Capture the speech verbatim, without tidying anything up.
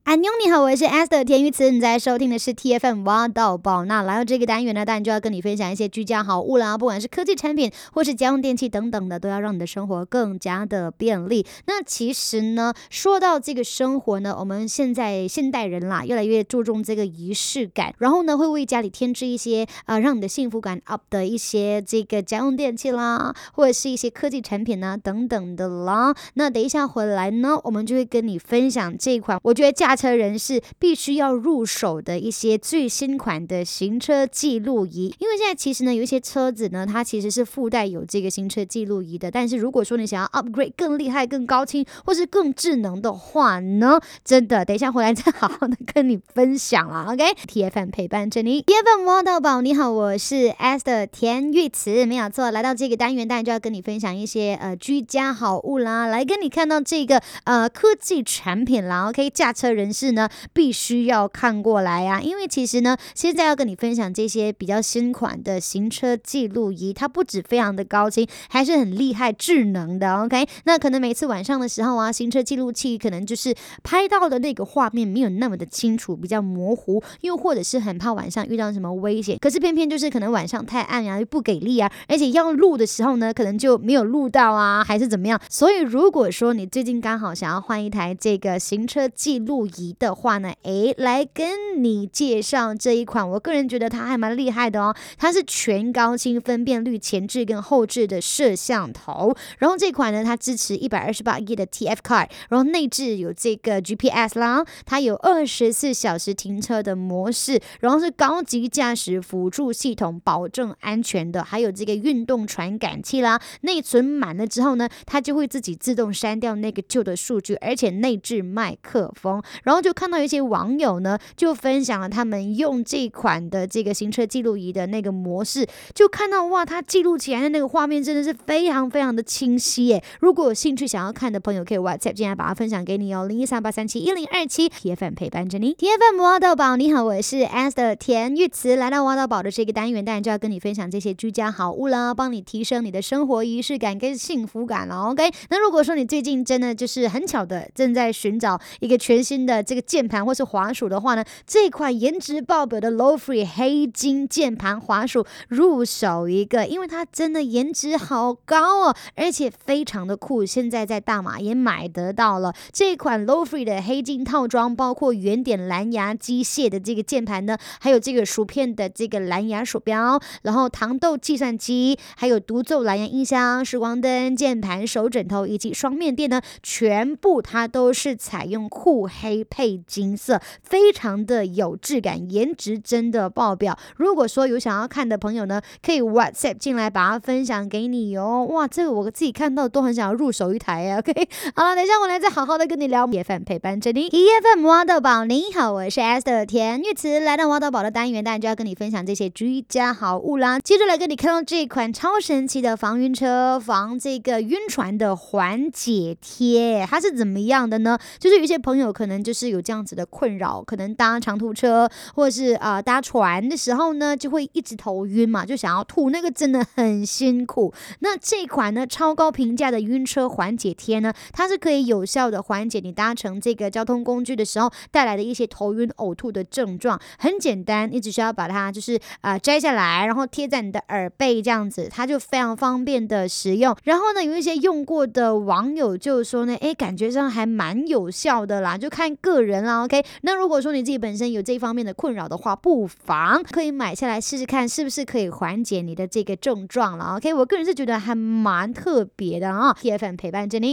安妞你好，我是 Esther 田玉慈，你在收听的是 T F M 挖到宝。那来到这个单元呢，当然就要跟你分享一些居家好物啦，不管是科技产品或是家用电器等等的，都要让你的生活更加的便利。那其实呢，说到这个生活呢，我们现在现代人啦，越来越注重这个仪式感，然后呢，会为家里添置一些呃让你的幸福感 up 的一些这个家用电器啦，或者是一些科技产品啊等等的啦。那等一下回来呢，我们就会跟你分享这一款，我觉得驾车人士必须要入手的一些最新款的行车记录仪。因为现在其实呢，有一些车子呢，它其实是附带有这个行车记录仪的，但是如果说你想要 upgrade 更厉害、更高清或是更智能的话呢，真的等一下回来再好好的跟你分享了。 OK，T F M 陪伴着你， T F M 挖到宝。你好，我是 Esther 田玉慈，没有错，来到这个单元当然就要跟你分享一些呃居家好物啦，来跟你看到这个呃科技产品啦。 OK， 驾车人士呢必须要看过来啊，因为其实呢现在要跟你分享这些比较新款的行车记录仪，它不止非常的高清，还是很厉害智能的。 OK， 那可能每次晚上的时候啊，行车记录器可能就是拍到的那个画面没有那么的清楚，比较模糊，又或者是很怕晚上遇到什么危险，可是偏偏就是可能晚上太暗啊，又不给力啊，而且要录的时候呢可能就没有录到啊，还是怎么样。所以如果说你最近刚好想要换一台这个行车记录仪的话呢，诶，来跟你介绍这一款，我个人觉得它还蛮厉害的哦。它是全高清分辨率前置跟后置的摄像头，然后这款呢它支持一百二十八 G 的 T F card， 然后内置有这个 G P S 啦，它有二十四小时停车的模式，然后是高级驾驶辅助系统，保证安全的，还有这个运动传感器啦，内存满了之后呢，它就会自己自动删掉那个旧的数据，而且内置麦克风。然后就看到有一些网友呢就分享了他们用这款的这个行车记录仪的那个模式，就看到哇，它记录起来的那个画面真的是非常非常的清晰耶。如果有兴趣想要看的朋友，可以 WhatsApp 进来把它分享给你哦，零一三八三七一零二七 T F M 陪伴着你。 T F M 挖到宝，你好，我是 Esther 田玉慈，来到挖到宝的这个单元，当然就要跟你分享这些居家好物啦，帮你提升你的生活仪式感跟幸福感了。 OK， 那如果说你最近真的就是很巧的正在寻找一个全新的这个键盘或是滑鼠的话呢，这款颜值爆表的 Low Free 黑金键盘滑鼠入手一个，因为它真的颜值好高哦，而且非常的酷，现在在大马也买得到了。这款 Low Free 的黑金套装包括圆点蓝牙机械的这个键盘呢，还有这个薯片的这个蓝牙鼠标，然后糖豆计算机，还有独奏蓝牙音箱、时光灯、键盘、手枕头以及双面垫呢，全部它都是采用酷黑配金色，非常的有质感，颜值真的爆表。如果说有想要看的朋友呢，可以 WhatsApp 进来把它分享给你哦。哇，这个我自己看到都很想要入手一台 OK， 好了，等一下我来再好好的跟你聊。 T F M 陪伴着你， T F M 挖到宝，你好，我是 Esther 田玉慈，来到挖到宝的单元，当然就要跟你分享这些居家好物啦。接着来跟你看到这款超神奇的防晕车、防这个晕船的缓解贴，它是怎么样的呢？就是有一些朋友可能就是有这样子的困扰，可能搭长途车或者是、呃、搭船的时候呢，就会一直头晕嘛，就想要吐，那个真的很辛苦。那这款呢超高评价的晕车缓解贴呢，它是可以有效的缓解你搭乘这个交通工具的时候带来的一些头晕呕吐的症状。很简单，你只需要把它就是呃摘下来，然后贴在你的耳背，这样子它就非常方便的使用。然后呢，有一些用过的网友就说呢，哎，感觉上还蛮有效的啦，就看个人啦。 OK， 那如果说你自己本身有这方面的困扰的话，不妨可以买下来试试看，是不是可以缓解你的这个症状了。 OK， 我个人是觉得还蛮特别的啊。 T F M 陪伴着你。